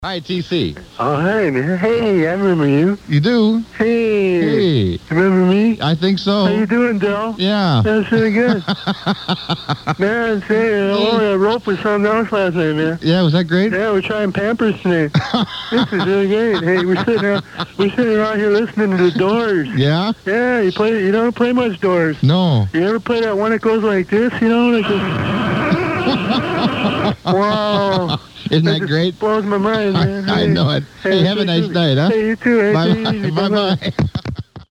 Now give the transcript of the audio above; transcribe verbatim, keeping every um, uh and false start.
Hi, T C. Oh, hey, man. Hey, I remember you. You do? Hey. Hey. Remember me? I think so. How you doing, Del? Yeah. That's really good. Man, say, I only a rope with something else last night, man. Yeah, was that great? Yeah, we're trying Pampers today. This is really great. Hey, we're sitting out, we're sitting around here listening to the Doors. Yeah? Yeah, you play. You don't play much Doors. No. You ever play that one that goes like this? You know, like this? Wow. Isn't that, that great? Blows my mind, man. I, I know it. Hey, hey have a nice night, huh? Hey, you too. Hey, Bye-bye. Bye-bye.